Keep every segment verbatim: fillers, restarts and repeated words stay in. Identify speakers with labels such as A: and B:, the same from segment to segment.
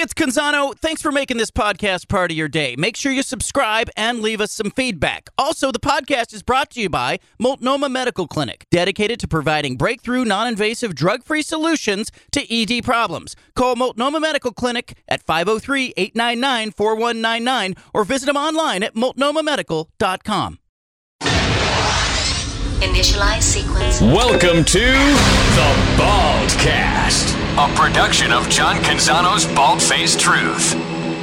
A: it's Canzano. Thanks for making this podcast part of your day. Make sure you subscribe and leave us some feedback. Also, the podcast is brought to you by Multnomah Medical Clinic, dedicated to providing breakthrough, non-invasive, drug-free solutions to E D problems. Call Multnomah Medical Clinic at five oh three, eight nine nine, four one nine nine or visit them online at multnomah medical dot com.
B: Initialize sequence.
C: Welcome to the Baldcast, a production of John Canzano's Bald-Faced Truth.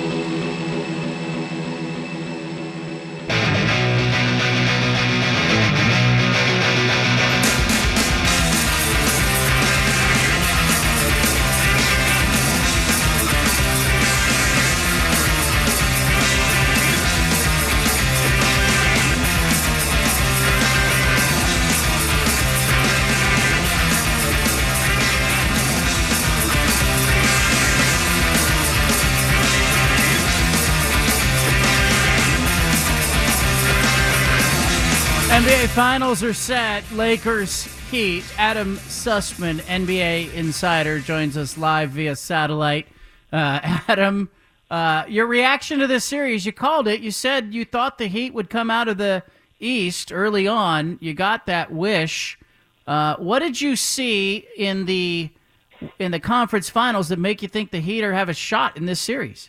D: N B A Finals are set. Lakers, Heat. Adam Sussman, N B A insider, joins us live via satellite. Uh, Adam, uh, your reaction to this series, you called it. You said you thought the Heat would come out of the East early on. You got that wish. Uh, what did you see in the in the conference finals that make you think the Heat are have a shot in this series?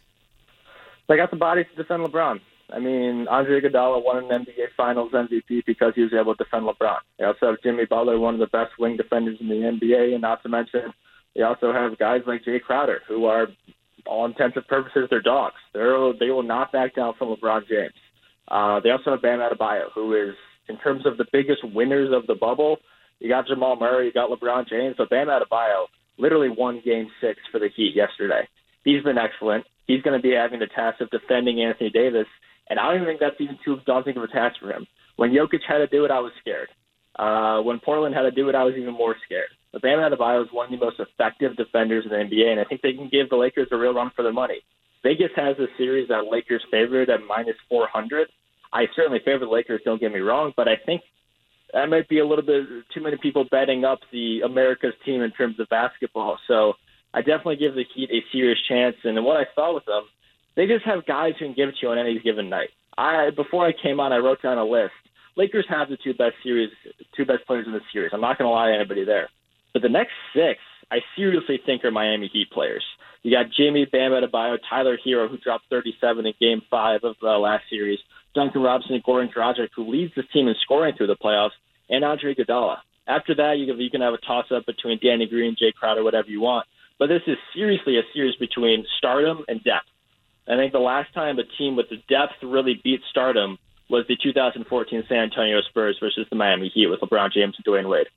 E: They got the bodies to defend LeBron. I mean, Andre Iguodala won an N B A Finals M V P because he was able to defend LeBron. They also have Jimmy Butler, one of the best wing defenders in the N B A, and not to mention, they also have guys like Jay Crowder, who are, all intents and purposes, they're dogs. They're, they will not back down from LeBron James. Uh, they also have Bam Adebayo, who is, in terms of the biggest winners of the bubble, you got Jamal Murray, you got LeBron James, but Bam Adebayo literally won Game six for the Heat yesterday. He's been excellent. He's going to be having the task of defending Anthony Davis. And I don't even think that's even too daunting of a task for him. When Jokic had to do it, I was scared. Uh, when Portland had to do it, I was even more scared. But Bam Adebayo is one of the most effective defenders in the N B A, and I think they can give the Lakers a real run for their money. Vegas has a series that Lakers favored at minus four hundred. I certainly favor the Lakers, don't get me wrong, but I think that might be a little bit too many people betting up the America's team in terms of basketball. So I definitely give the Heat a serious chance. And what I saw with them, they just have guys who can give it to you on any given night. I before I came on, I wrote down a list. Lakers have the two best series, two best players in the series. I'm not going to lie to anybody there. But the next six, I seriously think are Miami Heat players. You got Jimmy, Bam Adebayo, Tyler Hero, who dropped thirty-seven in Game Five of the uh, last series, Duncan Robinson, and Goran Dragic, who leads this team in scoring through the playoffs, and Andre Iguodala. After that, you can, you can have a toss-up between Danny Green, Jay Crowder, whatever you want. But this is seriously a series between stardom and depth. I think the last time a team with the depth really beat stardom was the two thousand fourteen San Antonio Spurs versus the Miami Heat with LeBron James and Dwayne Wade.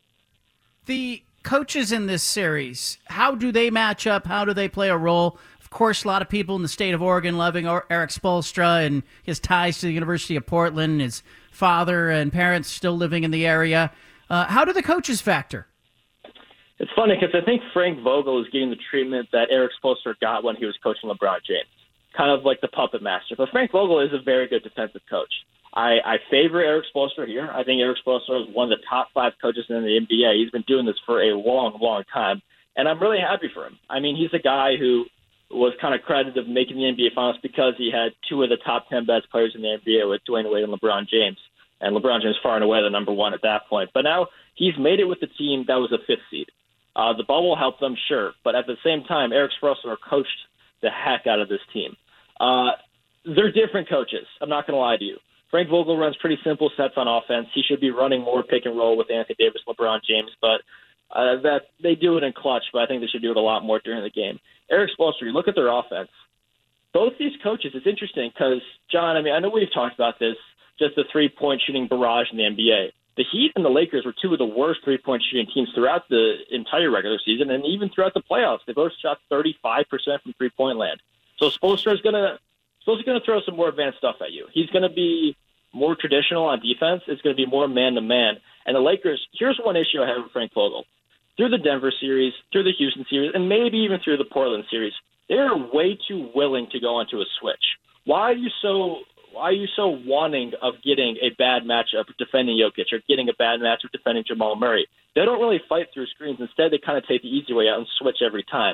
D: The coaches in this series, how do they match up? How do they play a role? Of course, a lot of people in the state of Oregon loving Eric Spoelstra and his ties to the University of Portland, his father and parents still living in the area. Uh, how do the coaches factor?
E: It's funny because I think Frank Vogel is getting the treatment that Eric Spoelstra got when he was coaching LeBron James, kind of like the puppet master. But Frank Vogel is a very good defensive coach. I, I favor Eric Spoelstra here. I think Eric Spoelstra is one of the top five coaches in the N B A. He's been doing this for a long, long time, and I'm really happy for him. I mean, he's a guy who was kind of credited of making the N B A Finals because he had two of the top ten best players in the N B A with Dwayne Wade and LeBron James, and LeBron James far and away the number one at that point. But now he's made it with the team that was a fifth seed. Uh, the bubble helped them, sure, but at the same time, Eric Spoelstra coached the heck out of this team. Uh, they're different coaches. I'm not going to lie to you. Frank Vogel runs pretty simple sets on offense. He should be running more pick and roll with Anthony Davis, LeBron James, but uh, that they do it in clutch. But I think they should do it a lot more during the game. Eric Spoelstra, you look at their offense. Both these coaches, it's interesting because John. I mean, I know we've talked about this, just the three-point shooting barrage in the N B A. The Heat and the Lakers were two of the worst three-point shooting teams throughout the entire regular season, and even throughout the playoffs. They both shot thirty-five percent from three-point land. So Spoelstra is going to Spoelstra's going to throw some more advanced stuff at you. He's going to be more traditional on defense. It's going to be more man-to-man. And the Lakers, here's one issue I have with Frank Vogel. Through the Denver series, through the Houston series, and maybe even through the Portland series, they're way too willing to go onto a switch. Why are you so why are you so wanting of getting a bad matchup defending Jokic or getting a bad matchup defending Jamal Murray? They don't really fight through screens. Instead, they kind of take the easy way out and switch every time.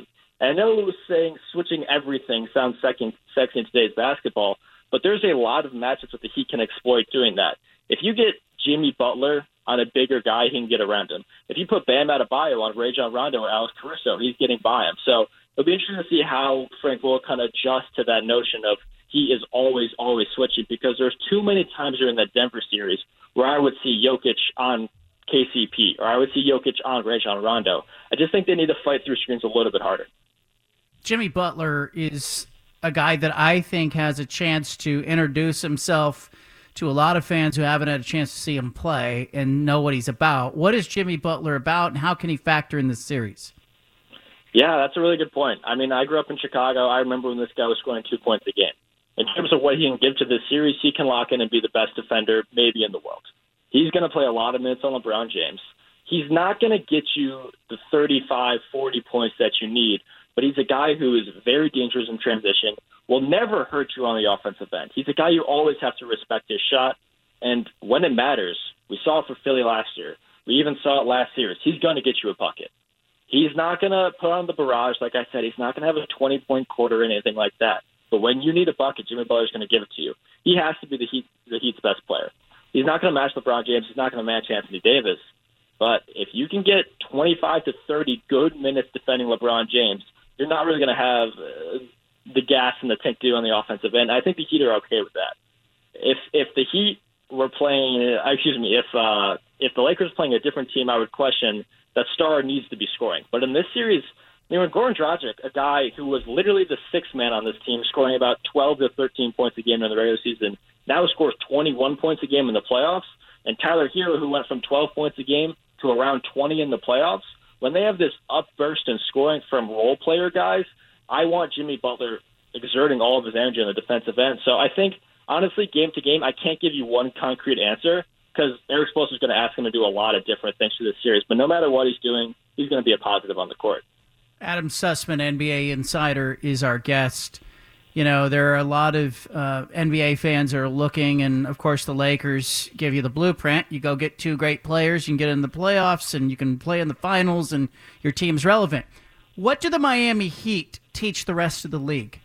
E: And I know saying switching everything sounds second, sexy in today's basketball, but there's a lot of matchups that the Heat can exploit doing that. If you get Jimmy Butler on a bigger guy, he can get around him. If you put Bam Adebayo on Rajon Rondo or Alex Caruso, he's getting by him. So it'll be interesting to see how Frank will kind of adjust to that notion of he is always, always switching, because there's too many times during that Denver series where I would see Jokic on K C P or I would see Jokic on Rajon Rondo. I just think they need to fight through screens a little bit harder.
D: Jimmy Butler is a guy that I think has a chance to introduce himself to a lot of fans who haven't had a chance to see him play and know what he's about. What is Jimmy Butler about, and how can he factor in this series?
E: Yeah, that's a really good point. I mean, I grew up in Chicago. I remember when this guy was scoring two points a game. In terms of what he can give to this series, he can lock in and be the best defender maybe in the world. He's going to play a lot of minutes on LeBron James. He's not going to get you the thirty-five, forty points that you need, but he's a guy who is very dangerous in transition, will never hurt you on the offensive end. He's a guy you always have to respect his shot, and when it matters, we saw it for Philly last year. We even saw it last series. He's going to get you a bucket. He's not going to put on the barrage, like I said. He's not going to have a twenty-point quarter or anything like that. But when you need a bucket, Jimmy Butler's going to give it to you. He has to be the Heat, the Heat's best player. He's not going to match LeBron James. He's not going to match Anthony Davis. But if you can get twenty-five to thirty good minutes defending LeBron James, you're not really going to have uh, the gas in the tank to do on the offensive end. I think the Heat are okay with that. If if the Heat were playing, uh, excuse me, if uh, if the Lakers were playing a different team, I would question that star needs to be scoring. But in this series, you know, Goran Dragic, a guy who was literally the sixth man on this team, scoring about twelve to thirteen points a game in the regular season, now scores twenty-one points a game in the playoffs. And Tyler Hero, who went from twelve points a game to around twenty in the playoffs, when they have this upburst in scoring from role player guys, I want Jimmy Butler exerting all of his energy on the defensive end. So I think, honestly, game to game, I can't give you one concrete answer because Eric Spoelstra is going to ask him to do a lot of different things for this series. But no matter what he's doing, he's going to be a positive on the court.
D: Adam Sussman, N B A Insider, is our guest. You know, there are a lot of uh, N B A fans that are looking, and, of course, the Lakers give you the blueprint. You go get two great players, you can get in the playoffs, and you can play in the finals, and your team's relevant. What do the Miami Heat teach the rest of the league?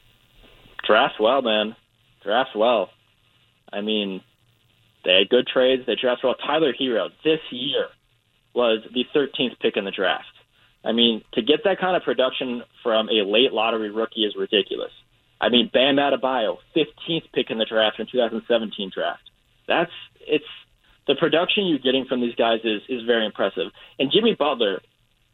E: Draft well, man. Draft well. I mean, they had good trades. They drafted well. Tyler Hero this year was the thirteenth pick in the draft. I mean, to get that kind of production from a late lottery rookie is ridiculous. I mean, Bam Adebayo, fifteenth pick in the draft in two thousand seventeen draft. That's it's the production you're getting from these guys is is very impressive. And Jimmy Butler,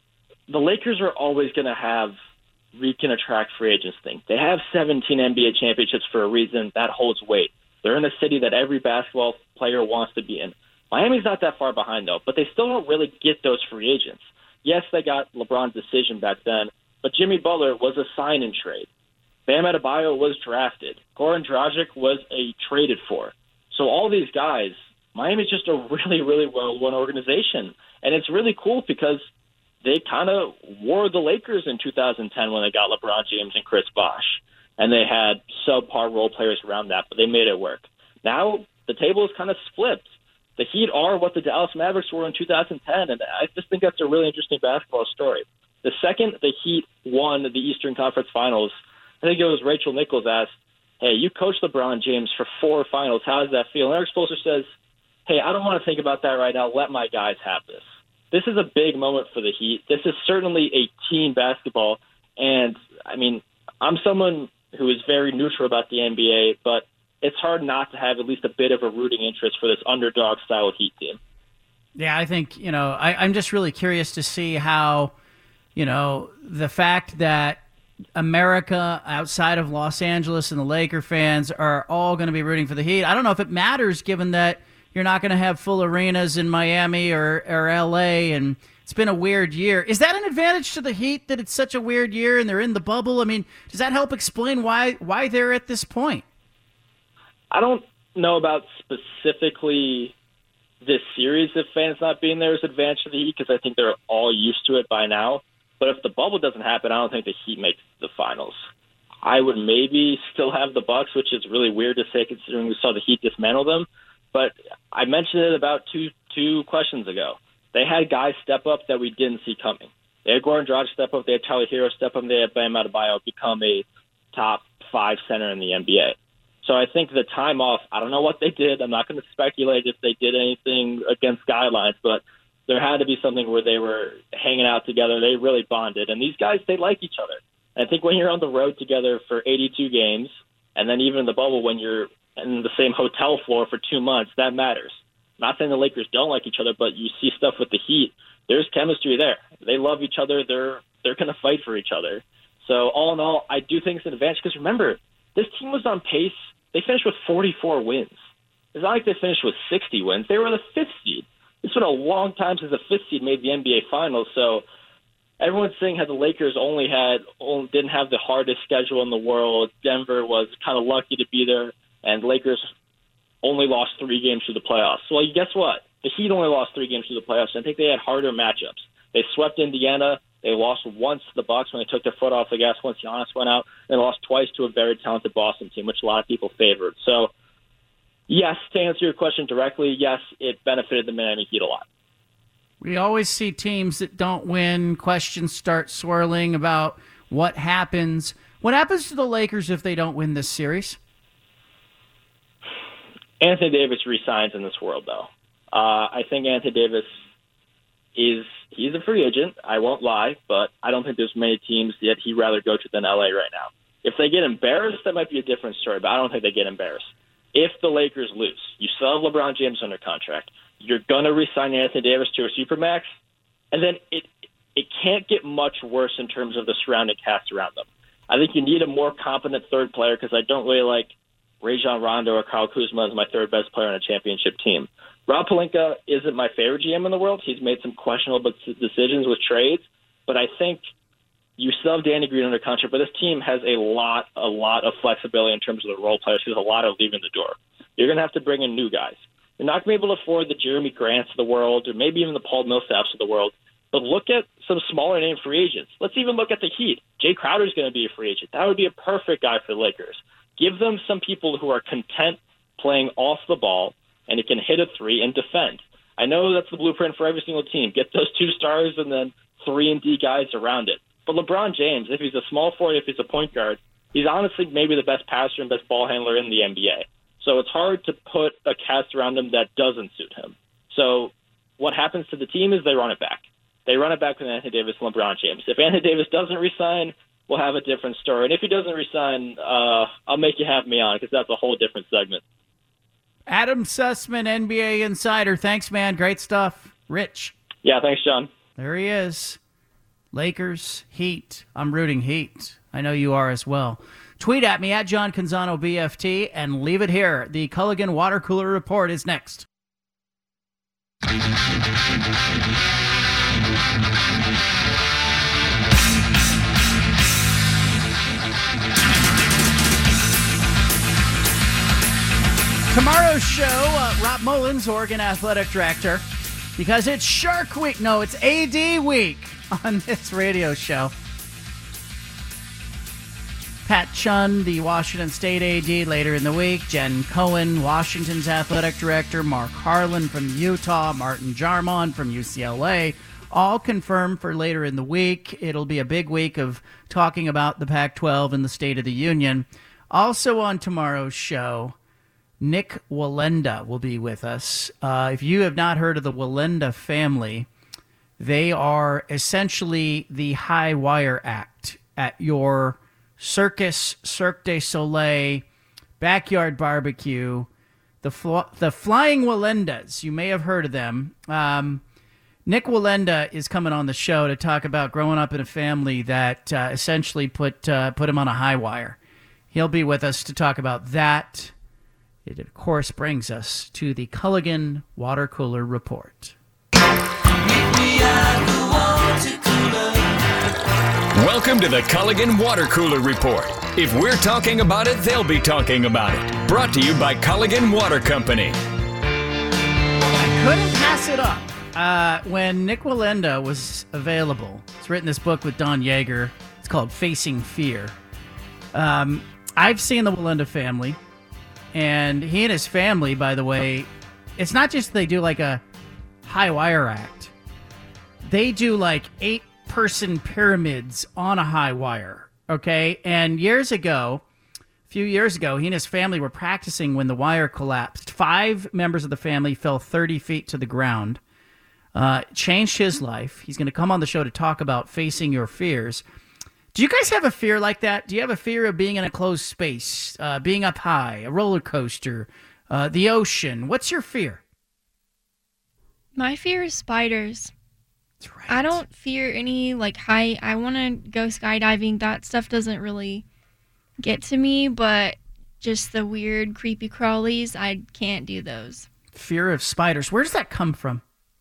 E: the Lakers are always going to have we can attract free agents thing. They have seventeen N B A championships for a reason. That holds weight. They're in a city that every basketball player wants to be in. Miami's not that far behind, though, but they still don't really get those free agents. Yes, they got LeBron's decision back then, but Jimmy Butler was a sign-in trade. Bam Adebayo was drafted. Goran Dragic was a traded for. So all these guys, Miami's just a really, really well-run organization. And it's really cool because they kind of wore the Lakers in two thousand ten when they got LeBron James and Chris Bosh. And they had subpar role players around that, but they made it work. Now the table is kind of flipped. The Heat are what the Dallas Mavericks were in two thousand ten, and I just think that's a really interesting basketball story. The second the Heat won the Eastern Conference Finals, I think it was Rachel Nichols asked, hey, you coached LeBron James for four finals. How does that feel? And Eric Spoelstra says, hey, I don't want to think about that right now. Let my guys have this. This is a big moment for the Heat. This is certainly a team basketball. And, I mean, I'm someone who is very neutral about the N B A, but it's hard not to have at least a bit of a rooting interest for this underdog-style Heat team.
D: Yeah, I think, you know, I, I'm just really curious to see how, you know, the fact that America outside of Los Angeles and the Laker fans are all going to be rooting for the Heat. I don't know if it matters given that you're not going to have full arenas in Miami or, or L A, and it's been a weird year. Is that an advantage to the Heat that it's such a weird year and they're in the bubble? I mean, does that help explain why why they're at this point?
E: I don't know about specifically this series if fans not being there is an advantage to the Heat because I think they're all used to it by now. But if the bubble doesn't happen, I don't think the Heat makes the finals. I would maybe still have the Bucks, which is really weird to say considering we saw the Heat dismantle them. But I mentioned it about two two questions ago. They had guys step up that we didn't see coming.
B: They had Goran Dragic step up. They had Tyler Hero step up. They had Bam Adebayo become a top five center in the N B A. So I think the time off, I don't know what they did. I'm not going to speculate if they did anything against guidelines, but there had to be something where they were hanging out together. They really bonded. And these guys, they like each other. And I think when you're on the road together for eighty-two games, and then even in the bubble when you're in the same hotel floor for two months, that matters. I'm not saying the Lakers don't like each other, but you see stuff with the Heat. There's chemistry there. They love each other. They're they're going to fight for each other. So all in all, I do think it's an advantage because remember, this team was on pace. They finished with forty-four wins. It's not like they finished with sixty wins. They were the fifth seed. It's been a long time since the fifth seed made the N B A Finals. So everyone's saying how the Lakers only had only, didn't have the hardest schedule in the world. Denver was kind of lucky to be there, and Lakers only lost three games through the playoffs. Well, guess what? The Heat only lost three games through the playoffs. I think they had harder matchups. They swept Indiana. They lost once to the Bucks when they took their foot off the gas once Giannis went out. They lost twice to a very talented Boston team, which a lot of people favored. So, yes, to answer your question directly, yes, it benefited the Miami Heat a lot.
D: We always see teams that don't win. Questions start swirling about what happens. What happens to the Lakers if they don't win this series?
B: Anthony Davis resigns in this world, though. Uh, I think Anthony Davis is he's a free agent. I won't lie, but I don't think there's many teams that he'd rather go to than L A right now. If they get embarrassed, that might be a different story, but I don't think they get embarrassed. If the Lakers lose, you still have LeBron James under contract. You're going to re-sign Anthony Davis to a Supermax, and then it it can't get much worse in terms of the surrounding cast around them. I think you need a more competent third player because I don't really like Rajon Rondo or Kyle Kuzma as my third best player on a championship team. Rob Pelinka isn't my favorite G M in the world. He's made some questionable decisions with trades, but I think you still have Danny Green under contract, but this team has a lot, a lot of flexibility in terms of the role players. There's a lot of leaving the door. You're going to have to bring in new guys. You're not going to be able to afford the Jeremy Grants of the world or maybe even the Paul Millsaps of the world, but look at some smaller name free agents. Let's even look at the Heat. Jay Crowder's going to be a free agent. That would be a perfect guy for the Lakers. Give them some people who are content playing off the ball and it can hit a three and defend. I know that's the blueprint for every single team. Get those two stars and then three and D guys around it. But LeBron James, if he's a small forward, if he's a point guard, he's honestly maybe the best passer and best ball handler in the N B A. So it's hard to put a cast around him that doesn't suit him. So what happens to the team is they run it back. They run it back with Anthony Davis and LeBron James. If Anthony Davis doesn't resign, we'll have a different story. And if he doesn't resign, uh, I'll make you have me on because that's a whole different segment.
D: Adam Sussman, N B A Insider. Thanks, man. Great stuff. Rich.
B: Yeah, thanks, John.
D: There he is. Lakers, Heat. I'm rooting Heat. I know you are as well. Tweet at me, at John Canzano B F T, and leave it here. The Culligan Water Cooler Report is next. Tomorrow's show, uh, Rob Mullins, Oregon Athletic Director, because it's Shark Week. No, it's A D Week on this radio show. Pat Chun, the Washington State A D, later in the week. Jen Cohen, Washington's Athletic Director. Mark Harlan from Utah. Martin Jarmon from U C L A. All confirmed for later in the week. It'll be a big week of talking about the Pac twelve and the State of the Union. Also on tomorrow's show, Nick Wallenda will be with us. Uh, if you have not heard of the Wallenda family, they are essentially the high wire act at your circus, Cirque du Soleil, backyard barbecue. The fl- the Flying Wallendas, you may have heard of them. Um, Nick Wallenda is coming on the show to talk about growing up in a family that uh, essentially put uh, put him on a high wire. He'll be with us to talk about that. It, of course, brings us to the Culligan Water Cooler Report.
C: Welcome to the Culligan Water Cooler Report. If we're talking about it, they'll be talking about it. Brought to you by Culligan Water Company.
D: I couldn't pass it up. Uh, when Nick Wallenda was available, he's written this book with Don Yeager. It's called Facing Fear. Um, I've seen the Wallenda family. And he and his family, by the way, it's not just they do like a high wire act. They do like eight eight-person pyramids on a high wire, okay? And years ago, a few years ago, he and his family were practicing when the wire collapsed. Five members of the family fell thirty feet to the ground. Uh, changed his life. He's going to come on the show to talk about facing your fears. Do you guys have a fear like that? Do you have a fear of being in a closed space, uh, being up high, a roller coaster, uh, the ocean? What's your fear?
F: My fear is spiders.
D: That's right.
F: I don't fear any, like, height. I want to go skydiving. That stuff doesn't really get to me, but just the weird, creepy crawlies, I can't do those.
D: Fear of spiders. Where does that come from?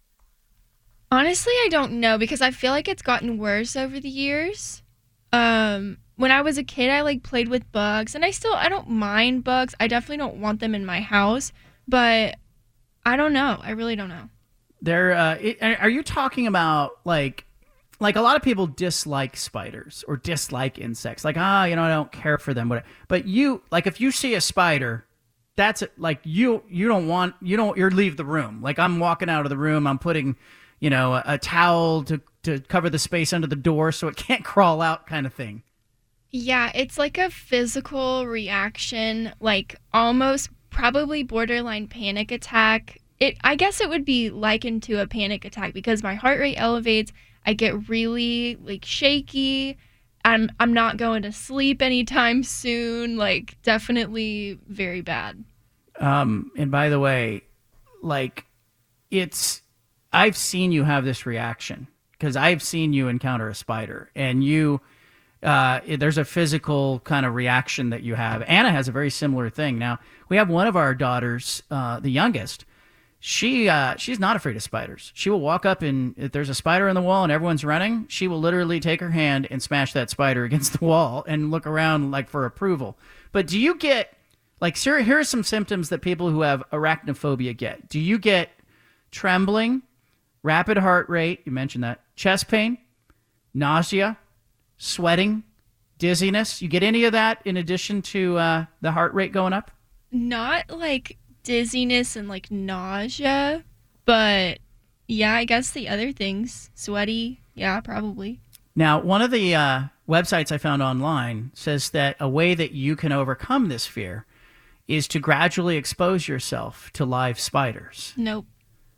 F: Honestly, I don't know, because I feel like it's gotten worse over the years. Um, when I was a kid, I, like, played with bugs, and I still, I don't mind bugs. I definitely don't want them in my house, but I don't know. I really don't know.
D: There, uh, it, are you talking about, like, like a lot of people dislike spiders or dislike insects? Like, ah, you know, I don't care for them. But, but you, like, if you see a spider, that's, like, you, you don't want, you don't, you leave the room. Like, I'm walking out of the room, I'm putting, you know, a, a towel to, to cover the space under the door so it can't crawl out kind of thing.
F: Yeah, it's like a physical reaction, like almost probably borderline panic attack. It, I guess it would be likened to a panic attack because my heart rate elevates. I get really like shaky. I'm I'm not going to sleep anytime soon. Like definitely very bad.
D: Um, and by the way, like it's, I've seen you have this reaction because I've seen you encounter a spider and you, uh, there's a physical kind of reaction that you have. Anna has a very similar thing. Now we have one of our daughters, uh, the youngest. She uh, she's not afraid of spiders. She will walk up and if there's a spider in the wall and everyone's running, she will literally take her hand and smash that spider against the wall and look around like for approval. But do you get, like, sir, here are some symptoms that people who have arachnophobia get. Do you get trembling, rapid heart rate, you mentioned that, chest pain, nausea, sweating, dizziness? You get any of that in addition to uh, the heart rate going up?
F: Not like dizziness and like nausea, but yeah, I guess the other things, sweaty, yeah, probably.
D: Now, one of the uh, websites I found online says that a way that you can overcome this fear is to gradually expose yourself to live spiders.
F: Nope.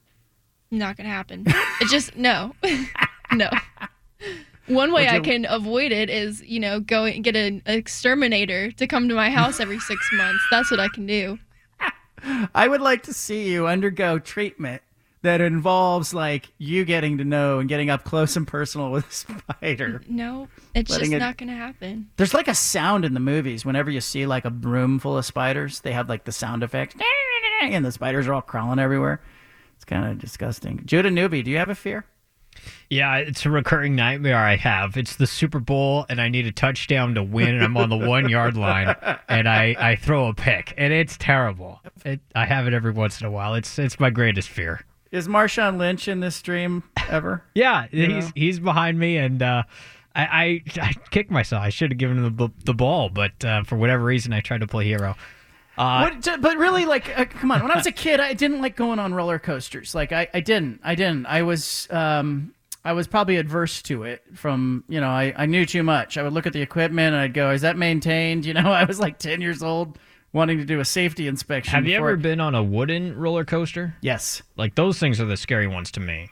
F: Not gonna happen. It just, no. No. One way I can avoid it is, you know, go and get an exterminator to come to my house every six months. That's what I can do.
D: I would like to see you undergo treatment that involves, like, you getting to know and getting up close and personal with a spider.
F: No, it's
D: Letting
F: just
D: it...
F: not going to happen.
D: There's, like, a sound in the movies. Whenever you see, like, a room full of spiders, they have, like, the sound effects. And the spiders are all crawling everywhere. It's kind of disgusting. Judah Newby, do you have a fear?
G: Yeah, it's a recurring nightmare I have. It's the Super Bowl, and I need a touchdown to win, and I'm on the one-yard line, and I, I throw a pick, and it's terrible. It, I have it every once in a while. It's it's my greatest fear.
D: Is Marshawn Lynch in this stream ever?
G: Yeah,
D: You
G: he's
D: know?
G: he's behind me, and uh, I, I I kicked myself. I should have given him the, the ball, but uh, for whatever reason, I tried to play hero. Uh,
D: what, but really, like, uh, come on. When I was a kid, I didn't like going on roller coasters. Like, I, I didn't. I didn't. I was, um, I was probably adverse to it from, you know, I, I knew too much. I would look at the equipment and I'd go, is that maintained? You know, I was like ten years old wanting to do a safety inspection.
G: have you
D: before-
G: ever been on a wooden roller coaster?
D: Yes.
G: Like, those things are the scary ones to me.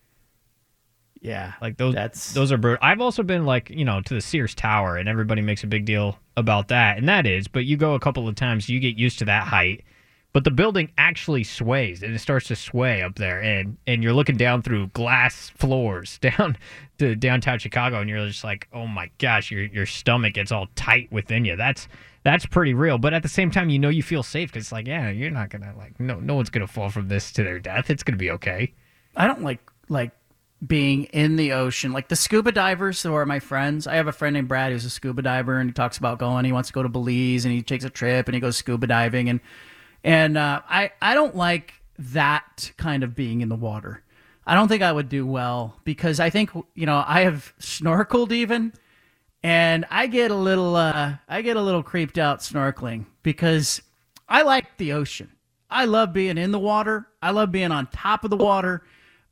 D: Yeah.
G: Like those,
D: That's...
G: those are brutal. I've also been like, you know, to the Sears Tower, and everybody makes a big deal about that, and that is. But you go a couple of times, you get used to that height. But the building actually sways, and it starts to sway up there, and and you're looking down through glass floors down to downtown Chicago, and you're just like, oh my gosh, your your stomach gets all tight within you. That's that's pretty real. But at the same time, you know, you feel safe because it's like, yeah, you're not gonna like, no, no one's gonna fall from this to their death. It's gonna be okay.
D: I don't like like being in the ocean. Like the scuba divers who are my friends. I have a friend named Brad who's a scuba diver, and he talks about going. He wants to go to Belize, and he takes a trip, and he goes scuba diving. And and uh, I I don't like that kind of being in the water. I don't think I would do well because I think, you know, I have snorkeled even, and I get a little uh, I get a little creeped out snorkeling because I like the ocean. I love being in the water. I love being on top of the water.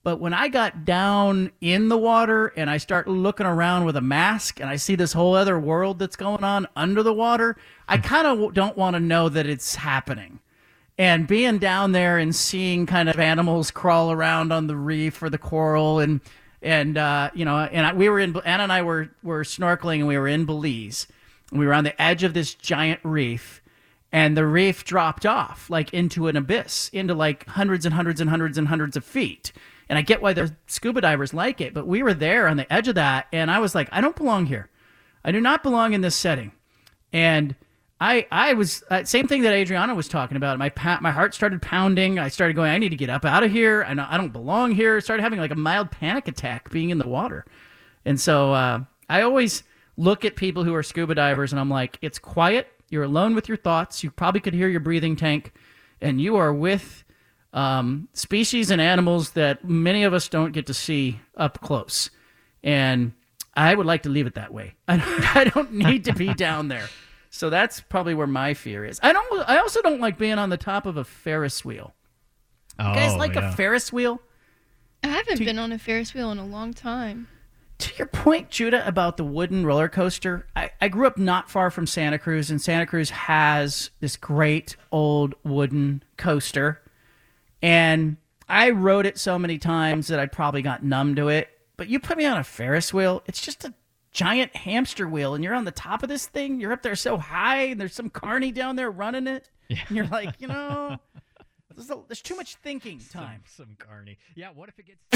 D: But when I got down in the water and I start looking around with a mask and I see this whole other world that's going on under the water, I kind of don't want to know that it's happening. And being down there and seeing kind of animals crawl around on the reef or the coral, and and uh, you know, and I, we were in Anna and I were were snorkeling, and we were in Belize, and we were on the edge of this giant reef, and the reef dropped off like into an abyss, into like hundreds and hundreds and hundreds and hundreds of feet. And I get why the scuba divers like it, but we were there on the edge of that, and I was like, I don't belong here. I do not belong in this setting. And I I was uh, same thing that Adriana was talking about. My pa- my heart started pounding. I started going, I need to get up out of here. I know I don't belong here. I started having like a mild panic attack being in the water. And so uh, I always look at people who are scuba divers, and I'm like, it's quiet. You're alone with your thoughts. You probably could hear your breathing tank, and you are with um, species and animals that many of us don't get to see up close. And I would like to leave it that way. I don't, I don't need to be down there. So that's probably where my fear is. I don't. I also don't like being on the top of a Ferris wheel.
G: Oh,
D: You guys like
G: yeah.
D: a Ferris wheel?
F: I haven't
D: To-
F: been on a Ferris wheel in a long time.
D: To your point, Judah, about the wooden roller coaster, I, I grew up not far from Santa Cruz, and Santa Cruz has this great old wooden coaster. And I rode it so many times that I probably got numb to it. But you put me on a Ferris wheel, it's just a giant hamster wheel, and you're on the top of this thing. You're up there so high, and there's some carny down there running it.
G: Yeah.
D: And you're like, you know, there's, a, there's too much thinking time.
G: Some, some carny. Yeah, what if it gets...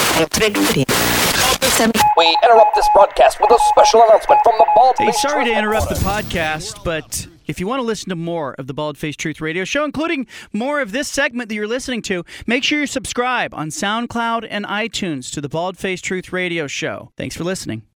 H: We interrupt this broadcast with a special announcement from the Bald
A: Hey,
H: Face
A: sorry to
H: Truth
A: interrupt the
H: Headquarters.
A: podcast, but if you want to listen to more of the Bald Face Truth Radio Show, including more of this segment that you're listening to, make sure you subscribe on SoundCloud and iTunes to the Bald Face Truth Radio Show. Thanks for listening.